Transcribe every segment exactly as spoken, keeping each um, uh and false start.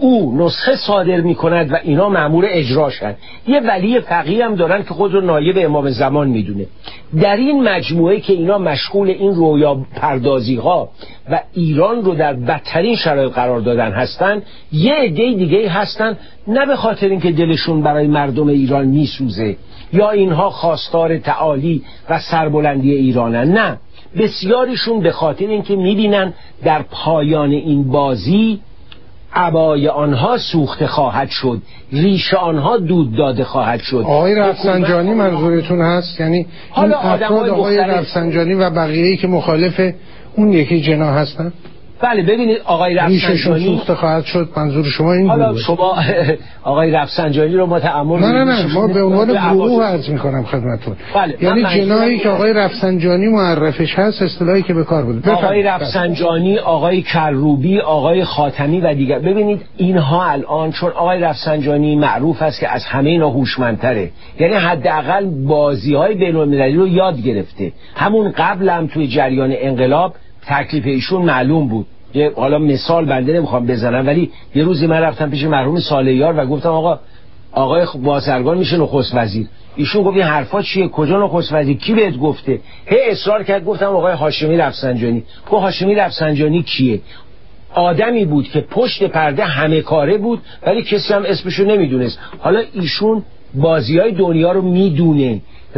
او نسخه صادر میکند و اینا مأمور اجراشن. یه ولی فقیه هم دارن که خود رو نایب امام زمان میدونه. در این مجموعه که اینا مشغول این رویا پردازی ها و ایران رو در بدترین شرایط قرار دادن هستن، یه عده دیگه هستن نه به خاطر اینکه دلشون برای مردم ایران میسوزه یا اینها خواستار تعالی و سربلندی ایرانن، نه، بسیاریشون به خاطر اینکه میبینن در پایان این بازی عبای آنها سوخته خواهد شد، ریش آنها دود داده خواهد شد. آقای رفسنجانی منظورتون هست؟ یعنی این افراد آقای رفسنجانی و بقیه‌ای که مخالف اون یکی جنا هستن؟ بله ببینید آقای رفسنجانی سوخته خواهد شد، منظور شما این حالا بود؟ شما آقای رفسنجانی رو ما تأمل نه نه نه ما به عنوان گروه عرض می‌کنم خدمتتون. بله یعنی جنایی که آقای رفسنجانی معرفش هست، اصطلاحی که به کار بود. آقای رفسنجانی، آقای کروبی، آقای خاتمی و دیگر. ببینید اینها الان چون آقای رفسنجانی معروف است که از همه اینا هوشمندتره، یعنی حداقل بازی‌های بین‌المللی رو یاد گرفته. همون قبل هم توی جریان انقلاب تکلیف ایشون معلوم بود. یه حالا مثال بنده نمیخوام بزنم، ولی یه روزی من رفتم پیش مرحوم صالحیار و گفتم آقا آقای بازرگان میشه نخست وزیر. ایشون گفت این حرفا چیه؟ کجا نخست وزیر؟ کی بهت گفته؟ هی اصرار کرد. گفتم آقای هاشمی رفسنجانی. گفت هاشمی رفسنجانی کیه؟ آدمی بود که پشت پرده همه کاره بود ولی کسی هم اسمشو نمیدونست. حالا ایشون بازیای دنیا رو میدونه،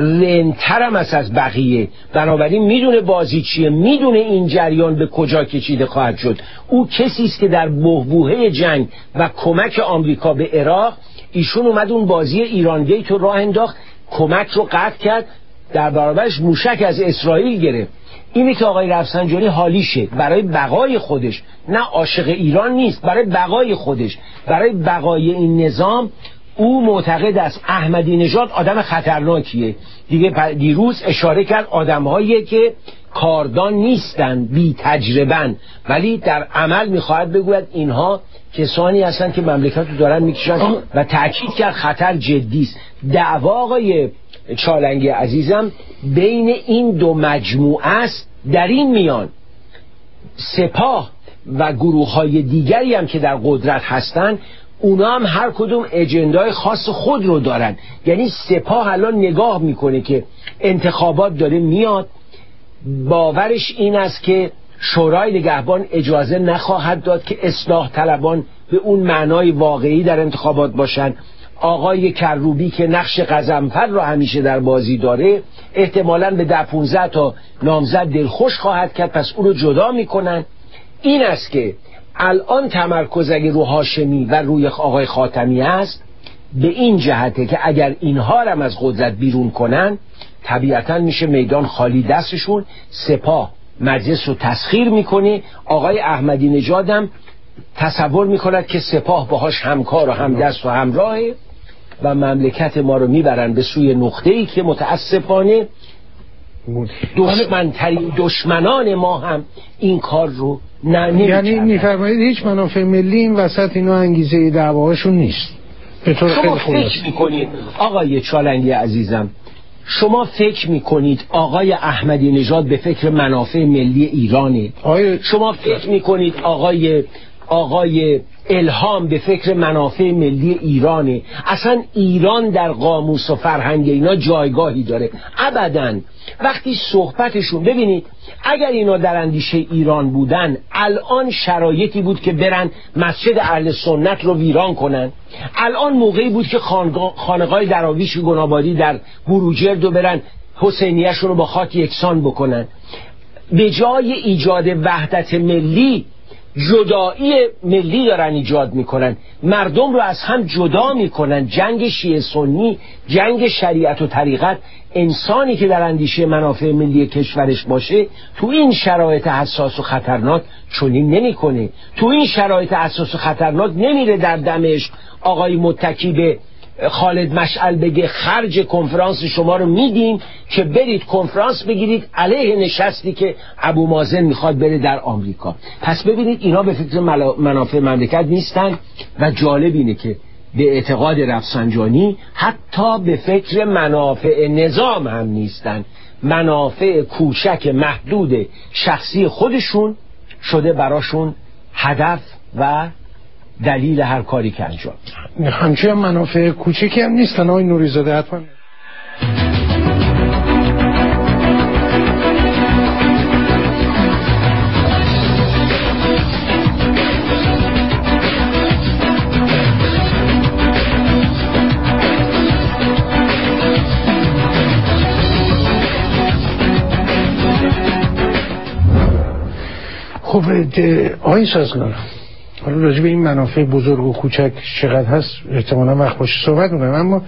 رنترم است از بقیه، بنابراین میدونه بازی چیه، میدونه این جریان به کجا کشیده خواهد شد. او کسی است که در بحبوحه جنگ و کمک آمریکا به عراق ایشون اومد اون بازی ایران گیت رو راه انداخت، کمک رو قطع کرد، در برابرش موشک از اسرائیل گرفت. اینه که آقای رفسنجانی حالیشه برای بقای خودش، نه عاشق ایران نیست، برای بقای خودش، برای بقای این نظام. او معتقد است احمدی نژاد آدم خطرناکیه. دیگه دیروز اشاره کرد آدم‌هایی که کاردان نیستن، بی تجربن، ولی در عمل میخواهد بگوید اینها کسانی هستن که مملکت رو دارن میکشن و تأکید کرد خطر جدی است. دعوا آقای چالنگی عزیزم بین این دو مجموعه است. در این میان سپاه و گروه‌های دیگری هم که در قدرت هستن، اونا هم هر کدوم اجندای خاص خود رو دارن. یعنی سپاه الان نگاه میکنه که انتخابات داره میاد، باورش این است که شورای نگهبان اجازه نخواهد داد که اصلاح طلبان به اون معنای واقعی در انتخابات باشن. آقای کروبی که نقش غضنفر رو همیشه در بازی داره احتمالاً به ده پونزده تا نامزد دلخوش خواهد کرد، پس اون رو جدا میکنن. این است که الان تمرکز اگه رو هاشمی و روی آقای خاتمی است به این جهته که اگر اینها رو از قدرت بیرون کنن طبیعتا میشه میدان خالی دستشون. سپاه مجلس رو تسخیر میکنه. آقای احمدی نژادم تصور میکند که سپاه باهاش همکار و همدست و همراهه و مملکت ما رو میبرن به سوی نقطه‌ای که متاسفانه دشمنترین دشمنان ما هم این کار رو نه نمی‌کردن. یعنی میفرمایید هیچ منافع ملی این وسط اینا انگیزه دعواهاشون نیست. به طور خیلی شما فکر میکنید آقای چالنگی عزیزم، شما فکر میکنید آقای احمدی نژاد به فکر منافع ملی ایرانه؟ آقای... شما فکر میکنید آقای آقای الهام به فکر منافع ملی ایرانه؟ اصلا ایران در قاموس و فرهنگ اینا جایگاهی داره؟ ابداً. وقتی صحبتشون ببینید اگر اینا در اندیشه ایران بودن الان شرایطی بود که برن مسجد اهل سنت رو ویران کنن، الان موقعی بود که خانقاه دراویش گنابادی در بروجرد رو برن حسینیه‌شون رو با خاک یکسان بکنن. به جای ایجاد وحدت ملی جدایی ملی دارن ایجاد میکنن، مردم رو از هم جدا میکنن. جنگ شیعه سنی، جنگ شریعت و طریقت. انسانی که در اندیشه منافع ملی کشورش باشه تو این شرایط حساس و خطرناک چنین نمیکنه. تو این شرایط حساس و خطرناک نمیره در دمشق آقای متکی به خالد مشعل بگه خرج کنفرانس شما رو میدیم که برید کنفرانس بگیرید علیه نشستی که ابو مازن میخواد بره در آمریکا. پس ببینید اینا به فکر منافع مملکت نیستن و جالب اینه که به اعتقاد رفسنجانی حتی به فکر منافع نظام هم نیستن. منافع کوچک محدود شخصی خودشون شده براشون هدف و دلیل هر کاری که انجام. همچنین منافع کوچکی هم نیستن آقای نوری‌زاده حتما. خب آقای سازگار، حالا راجع به این منافع بزرگ و کوچک چقدر هست احتمالا وقت باشه صحبت می‌کنم، اما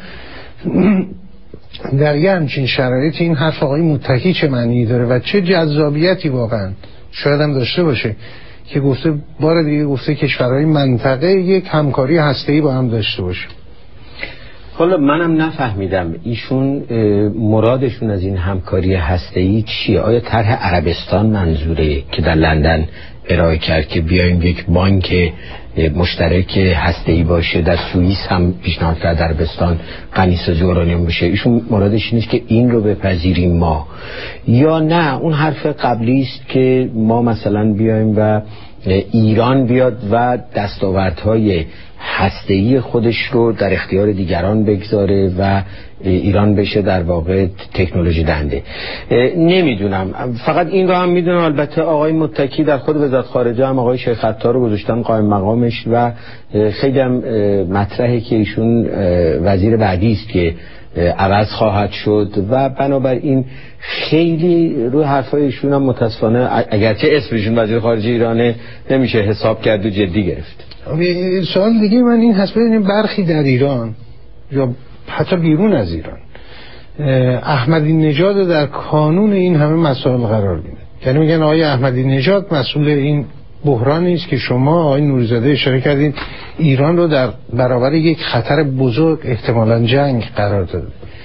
در یه همچین شرایطی این حرف آقای متکی چه معنی داره و چه جذابیتی واقعا شاید هم داشته باشه که گفته بار دیگه گفته کشورهای منطقه یک همکاری هسته‌ای با هم داشته باشه؟ حالا منم نفهمیدم ایشون مرادشون از این همکاری هسته‌ای چیه؟ آیا طرح عربستان منظوره که در لندن ارائه کرد که بیایم یک بانک مشترک هسته‌ای باشه؟ در سوئیس هم پیشنهاد کرد عربستان غنی‌سازی اورانیوم بشه. ایشون مرادش نیست که این رو بپذیریم ما، یا نه اون حرف قبلی است که ما مثلا بیایم و ایران بیاد و دستاوردهای هسته‌ای خودش رو در اختیار دیگران بگذاره و ایران بشه در واقع تکنولوژی دنده. نمیدونم، فقط این رو هم میدونم البته آقای متکی در خود وزارت خارجه هم آقای شیخ عطار رو گذاشتن قائم مقامش و خیلی هم مطرحه که ایشون وزیر بعدی است که عوض خواهد شد و بنابراین خیلی روی حرفای ایشون هم متاسفانه اگرچه اسمشون وزیر خارجه ایرانه نمیشه حساب کرد و جدی گرفت. سوال دیگه من این هست، ببینیم برخی در ایران یا حتی بیرون از ایران احمدی نژاد در کانون این همه مسائل قرار میده، یعنی میگن آقای احمدی نژاد مسئول این بحرانی است که شما آقای نوری‌زاده اشاره کردین ایران رو در برابر یک خطر بزرگ احتمالاً جنگ قرار داده.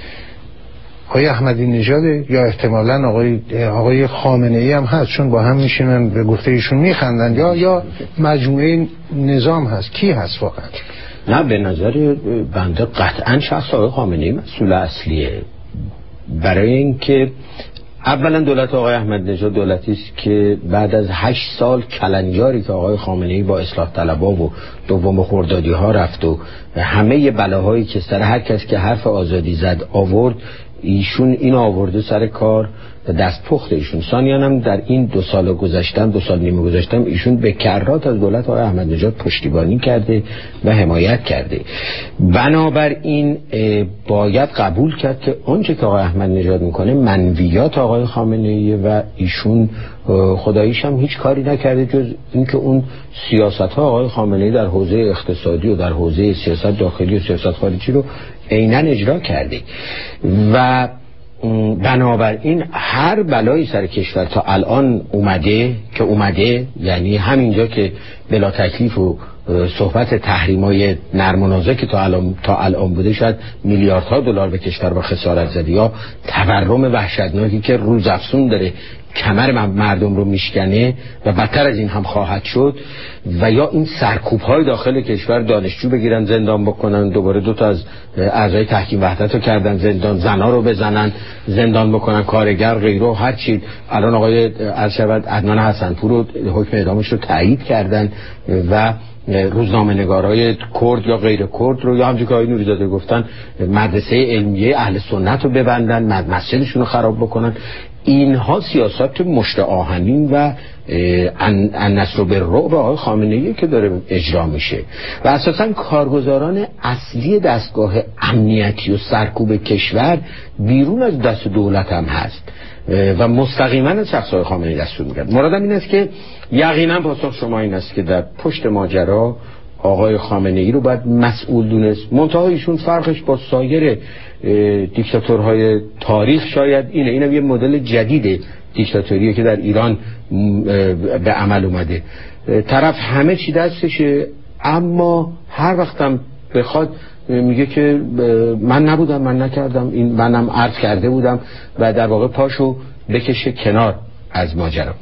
آقای احمدی نژاد یا احتمالاً آقای آقای خامنه‌ای هم هست، چون با هم میشینن به گفته ایشون میخندن، یا یا مجموعه نظام هست. کی هست واقعا؟ نه به نظر بنده قطعاً شخص آقای خامنه‌ای مسئول اصلیه، برای اینکه اولا دولت آقای احمدی نژاد دولتی است که بعد از هشت سال کلنجاری که آقای خامنه‌ای با اصلاح طلبها و دوم خردادی ها رفت و همه بلاهایی که سر هر کس که حرف آزادی زد آورد، ایشون این آورده سر کار و دست پخت ایشون. ثانیاً هم در این دو سال گذشتم دو سال نیمه گذشتم ایشون به کرات از دولت آقای احمدی نژاد پشتیبانی کرده و حمایت کرده. بنابراین باید قبول کرد که آنچه که آقای احمدی نژاد میکنه منویات آقای خامنه‌ای و ایشون خداییش هم هیچ کاری نکرده جز اینکه اون سیاست‌ها آقای خامنه‌ای در حوزه اقتصادی و در حوزه سیاست داخلی و سیاست خارجی رو عیناً اجرا کرده و بنابراین هر بلایی سر کشور تا الان اومده که اومده، یعنی همینجا که بلا تکلیف و صحبت تحریم‌های نرم و نازک که تا الان تا الان بوده شاید میلیاردها دلار به کشور با خسارت زده، یا تورم وحشتناکی که روزافزون داره کمر مردم رو میشکنه و بدتر از این هم خواهد شد، و یا این سرکوب‌های داخل کشور دانشجو بگیرن زندان بکنن، دوباره دو تا از اعضای تحکیم وحدت رو کردن زندان، زنا رو بزنن زندان بکنن، کارگر غیره هر چی. الان آقای عرشبت عدنان حسنپور رو حکم اعدامش رو تایید کردن و روزنامه نگارای کرد یا غیر کرد رو یا همونجوری که آقای نوری‌زاده گفتن مدرسه علمیه اهل سنت رو ببندن، مسجدشون رو خراب بکنن. اینها سیاست مشت آهنین و النصر بالرعب آقای خامنه‌ای که داره اجرا میشه و اساساً کارگزاران اصلی دستگاه امنیتی و سرکوب کشور بیرون از دست دولت هم هست و مستقیما از شخص آقای خامنه‌ای دستور میگیرن. مرادم این است که یقینا پاسخ شما این است که در پشت ماجرا آقای خامنه‌ای رو باید مسئول دونست. منتها ایشون فرقش با سایر دیکتاتورهای تاریخ شاید اینه، اینم یه مدل جدید دیکتاتوریه که در ایران به عمل اومده. طرف همه چی دستشه، اما هر وقتم بخواد میگه که من نبودم، من نکردم، این منم عرض کرده بودم و در واقع پاشو بکشه کنار از ماجرا.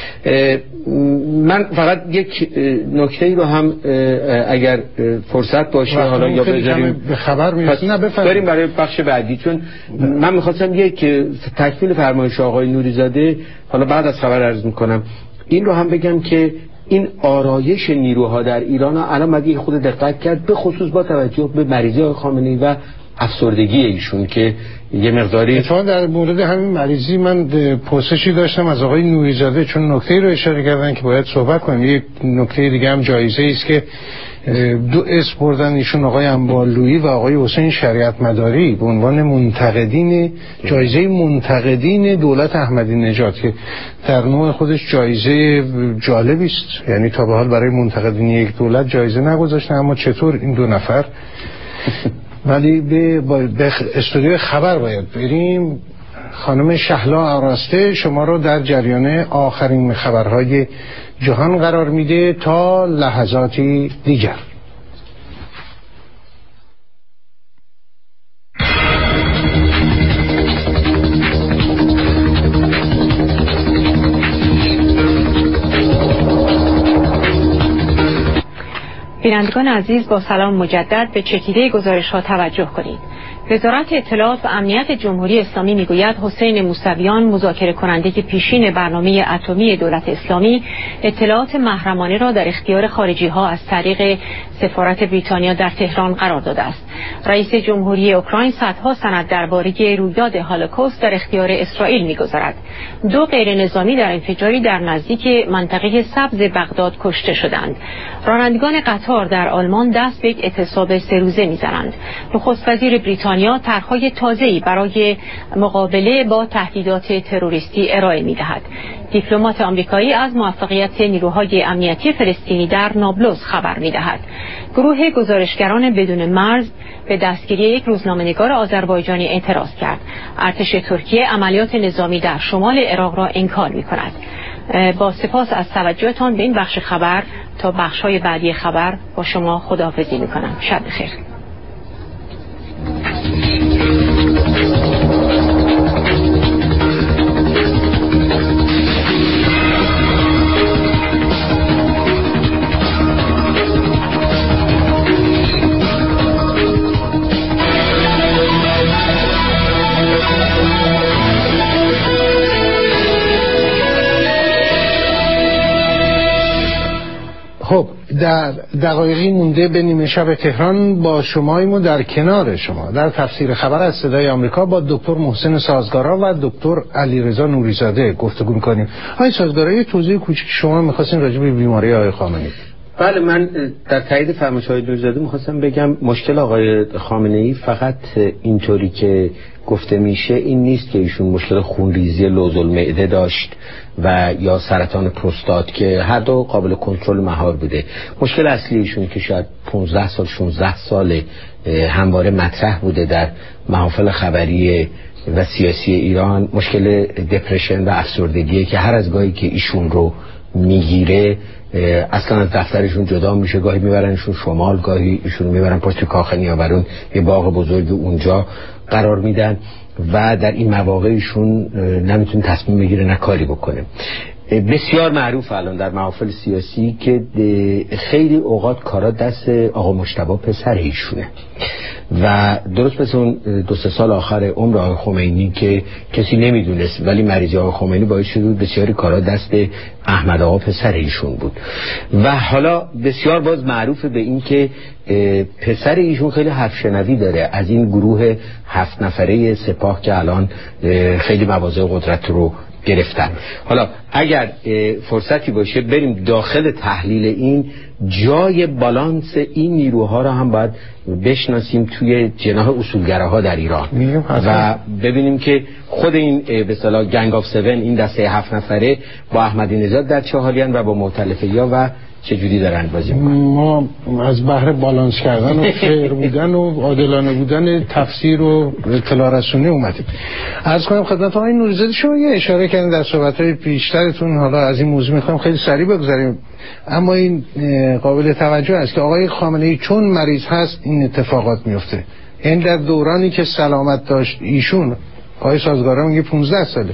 من فقط یک نکته ای رو هم اگر فرصت باشه حالا یا بذاریم به خبر میرسیم، نه بفرمایید بریم برای بخش بعدی، چون من میخواستم یک تکمیل فرمایش آقای نوری‌زاده حالا بعد از خبر عرض میکنم. این رو هم بگم که این آرایش نیروها در ایران الان مگه خود دقت کرد، به خصوص با توجه به مریضی آقای خامنه‌ای و افسردگی ایشون که یه مقداری اتفاقا در مورد همین مریضی من پرسشی داشتم از آقای نوری‌زاده، چون نکته‌ای رو اشاره کردن که باید صحبت کنیم. یک نکته دیگه هم جایزه است که دو اسم بردن ایشون، آقای انبارلویی و آقای حسین شریعت مداری، به عنوان منتقدین، جایزه منتقدین دولت احمدی نژاد که در نوع خودش جایزه جالبی است. یعنی تا به حال برای منتقدین یک دولت جایزه نگذاشتن، اما چطور این دو نفر ولی به, به استودیو خبر باید بریم. خانم شهلا آراسته شما رو در جریان آخرین خبرهای جهان قرار میده تا لحظاتی دیگر. بینندگان عزیز، با سلام مجدد به چکیده گزارش ها توجه کنید. وزارت اطلاعات و امنیت جمهوری اسلامی میگوید حسین موسویان، مذاکره کننده پیشین برنامه اتمی دولت اسلامی، اطلاعات محرمانه را در اختیار خارجی ها از طریق سفارت بریتانیا در تهران قرار داده است. رئیس جمهوری اوکراین صدها سند درباره رویداد هولوکاست در اختیار اسرائیل میگذارد. دو غیر نظامی در انفجاری در نزدیک منطقه سبز بغداد کشته شدند. رانندگان قطار در آلمان دست به یک اعتصاب سه روزه میزنند. نخست وزیر بریتانیا طرح‌های تازه‌ای برای مقابله با تهدیدات تروریستی ارائه می‌دهد. دیپلمات آمریکایی از موفقیت نیروهای امنیتی فلسطینی در نابلس خبر می‌دهد. گروه گزارشگران بدون مرز به دستگیری یک روزنامه‌نگار آذربایجانی اعتراض کرد. ارتش ترکیه عملیات نظامی در شمال عراق را انکار می‌کند. با سپاس از توجهتان به این بخش خبر، تا بخش‌های بعدی خبر با شما خداحافظی می‌کنم. شب بخیر. خب در دقایقی مونده به نیمه شب تهران با شماییم و در کنار شما در تفسیر خبر از صدای آمریکا با دکتر محسن سازگارا و دکتر علیرضا نوری‌زاده گفتگو می‌کنیم. آقای سازگارا، یه توضیح کوچیک شما می‌خواستین راجع به بیماری آقای خامنه‌ای. بله، من در تایید فرمایش های نوری‌زاده می‌خواستم بگم مشکل آقای خامنه‌ای فقط اینطوری که گفته میشه این نیست که ایشون مشکل خونریزی لوزالمعده داشت و یا سرطان پروستات که هر دو قابل کنترل مهار بوده. مشکل اصلی ایشون که شاید پانزده سال شانزده سال همواره مطرح بوده در محافل خبری و سیاسی ایران، مشکل دپرشن و افسردگیه که هر از گاهی که ایشون رو میگیره اصلا از دفترشون جدا میشه. گاهی میبرنشون شمال، گاهی ایشون میبرن پشت کاخ نیاورون، یه باغ بزرگ اونجا قرار میدن و در این مواقع ایشون نمیتونه تصمیم بگیره، نه کاری بکنه. بسیار معروف الان در محافل سیاسی که خیلی اوقات کارا دست آقا مجتبی پسر ایشونه و درست مثل اون دو سه سال آخر عمر آقای خمینی که کسی نمیدونست ولی مریضی آقای خمینی باعث شد بسیاری کارا دست احمد آقا پسر ایشون بود و حالا بسیار باز معروف به این که پسر ایشون خیلی حرف شنوی داره از این گروه هفت نفره سپاه که الان خیلی مواضع قدرت رو گرفتن. حالا اگر فرصتی باشه بریم داخل تحلیل این جای بالانس این نیروها را هم باید بشناسیم توی جناح اصولگراها در ایران و ببینیم که خود این به اصطلاح گنگ آف سون، این دسته هفت نفره با احمدی نژاد در چه حالین و با مؤتلفه‌ها و چجوری دارن بازی میکنن. ما از بحر بالانس کردن و فیر بودن و عادلانه بودن تفسیر و اطلاع رسونی اومدیم. عرض کنم خدمت آقای نوری‌زاده، شما یه اشاره کردین در صحبت‌های پیشترتون، حالا از این موضوع میخوام خیلی سریع بگذاریم، اما این قابل توجه است که آقای خامنه‌ای چون مریض هست این اتفاقات میفته. این در دورانی که سلامت داشت ایشون، آقای سازگارا میگه پانزده ساله،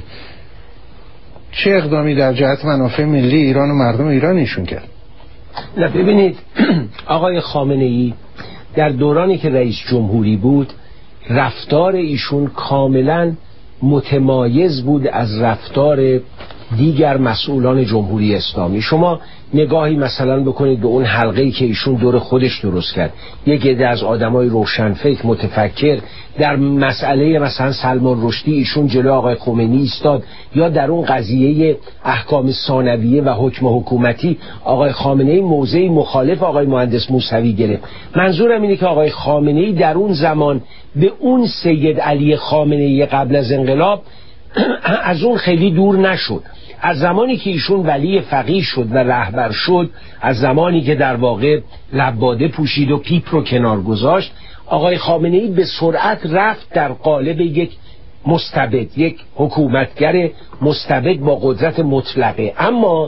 چه اقدامی در جهت منافع ملی ایران و مردم ایران ایشون کرد؟ نه ببینید، آقای خامنه‌ای در دورانی که رئیس جمهوری بود رفتار ایشون کاملا متمایز بود از رفتار دیگر مسئولان جمهوری اسلامی. شما نگاهی مثلا بکنید به اون حلقه‌ای که ایشون دور خودش درست کرد، یک عده از آدمای روشنفکر متفکر در مسئله مثلا سلمان رشدی ایشون جلو آقای خمینی ایستاد، یا در اون قضیه احکام ثانویه و حکم حکومتی آقای خامنه‌ای موضعی مخالف آقای مهندس موسوی گرفت. منظورم اینه که آقای خامنه‌ای در اون زمان به اون سید علی خامنه‌ای قبل از انقلاب از اون خیلی دور نشد. از زمانی که ایشون ولی فقیه شد و رهبر شد، از زمانی که در واقع لباده پوشید و پیپ رو کنار گذاشت، آقای خامنه‌ای به سرعت رفت در قالب یک مستبد، یک حکومتگر مستبد با قدرت مطلقه. اما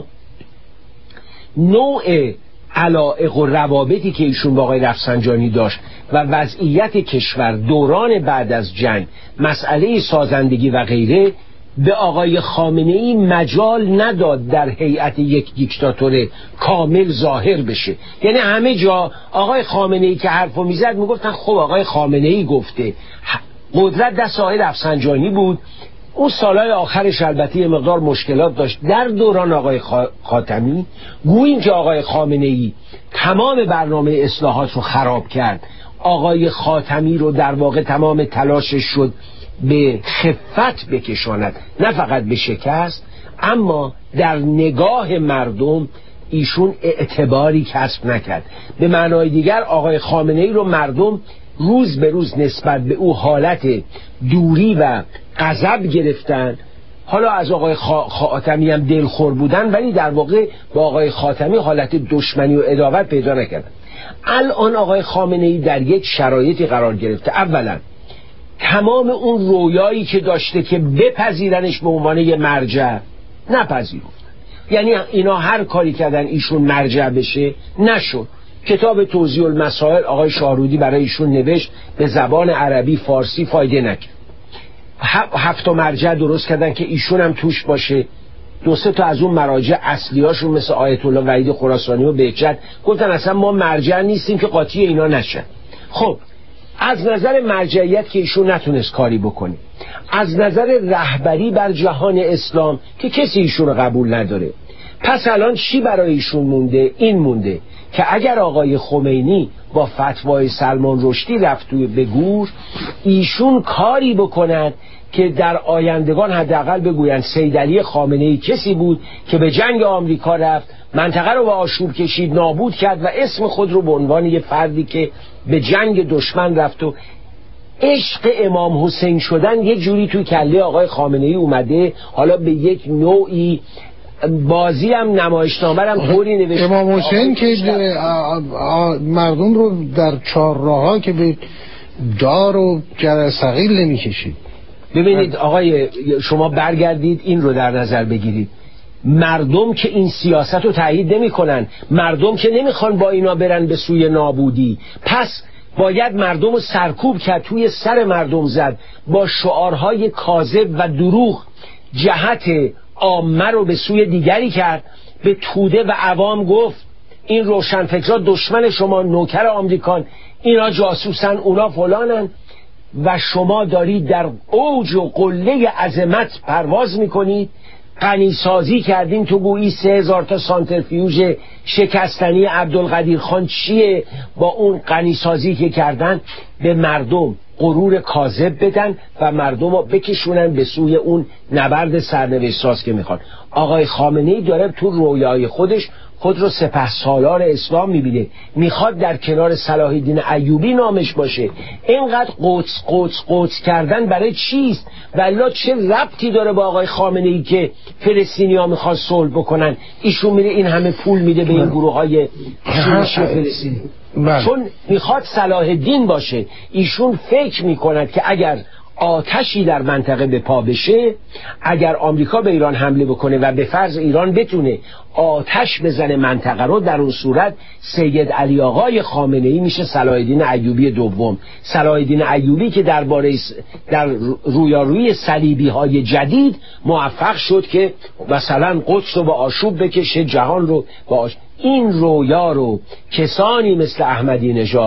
نوع علایق و روابطی که ایشون با آقای رفسنجانی داشت و وضعیت کشور دوران بعد از جنگ، مسئله سازندگی و غیره، به آقای خامنه‌ای مجال نداد در هیئت یک دیکتاتور کامل ظاهر بشه. یعنی همه جا آقای خامنه‌ای که حرفو میزد میگفتن خب آقای خامنه‌ای گفته، قدرت دست آقای رفسنجانی بود. اون سالهای آخرش البته یه مقدار مشکلات داشت. در دوران آقای خاتمی گوییم که آقای خامنه‌ای تمام برنامه اصلاحات رو خراب کرد، آقای خاتمی رو در واقع تمام تلاشش شد به خفت بکشاند، نه فقط به شکست، اما در نگاه مردم ایشون اعتباری کسب نکرد. به معنای دیگر آقای خامنه‌ای رو مردم روز به روز نسبت به او حالت دوری و غضب گرفتن. حالا از آقای خاتمی هم دلخور بودن، ولی در واقع با آقای خاتمی حالت دشمنی و عداوت پیدا نکردن. الان آقای خامنه‌ای در یک شرایطی قرار گرفته، اولا تمام اون رویایی که داشته که بپذیرنش به عنوان یه مرجع، نپذیرفت. یعنی اینا هر کاری کردن ایشون مرجع بشه، نشد. کتاب توضیح المسائل آقای شاهرودی برای ایشون نوشت، به زبان عربی فارسی فایده نکرد. هفت مرجع درست کردن که ایشون هم توش باشه. دو سه تا از اون مراجع اصلیاشون مثل آیت الله وحید خراسانی و بهجت گفتن اصلا ما مرجع نیستیم که قاطی اینا نشن. خب از نظر مرجعیت که ایشون نتونست کاری بکنه، از نظر رهبری بر جهان اسلام که کسی ایشون رو قبول نداره، پس الان چی برای ایشون مونده؟ این مونده که اگر آقای خمینی با فتوای سلمان رشدی رفت به گور، ایشون کاری بکند که در آیندگان حداقل بگویند سید علی خامنه‌ای کسی بود که به جنگ آمریکا رفت، منطقه رو به آشوب کشید، نابود کرد و اسم خود رو به عنوان یه فردی که به جنگ دشمن رفت. و عشق امام حسین شدن یه جوری توی کله آقای خامنه‌ای اومده. حالا به یک نوعی بازی هم نمایشنامه هم طوری نوشته امام حسین که مردم رو در چهارراها که به دار و جرثقیل نمی‌کشید. ببینید آقای، شما برگردید این رو در نظر بگیرید، مردم که این سیاست رو تایید نمی کنن، مردم که نمیخوان با اینا برن به سوی نابودی، پس باید مردم رو سرکوب کرد، توی سر مردم زد، با شعارهای کاذب و دروغ جهت عامه رو به سوی دیگری کرد، به توده و عوام گفت این روشنفکرها دشمن شما، نوکر آمریکان، اینا جاسوسن، اونا فلانن، و شما دارید در اوج و قله عظمت پرواز میکنید. غنیسازی کردین تو گویی سه هزار تا سانترفیوژ شکستنی عبدالقدیر خان چیه؟ با اون غنیسازی که کردن به مردم غرور کاذب بدن و مردم رو بکشونن به سوی اون نبرد سرنوشت ساز که میخوان. آقای خامنه‌ای داره تو رویای خودش خود رو سپهسالار اسلام میبینه، میخواد در کنار صلاح الدین ایوبی نامش باشه. اینقدر قدس قدس قدس کردن برای چیست؟ والله چه ربطی داره با آقای خامنه‌ای که فلسطینی‌ها میخوان صلح بکنن؟ ایشون میره این همه پول میده به این گروه‌های شورش فلسطینی چون میخواد صلاح الدین باشه. ایشون فکر میکند که اگر آتشی در منطقه به پا بشه، اگر آمریکا به ایران حمله بکنه و به فرض ایران بتونه آتش بزنه منطقه رو، در اون صورت سید علی آقای خامنه‌ای میشه صلاح الدین ایوبی دوم. صلاح الدین ایوبی که درباره در رویارویی صلیبی های جدید موفق شد که مثلا قدس رو با آشوب بکشه، جهان رو با آشوب. این رویا رو کسانی مثل احمدی نژاد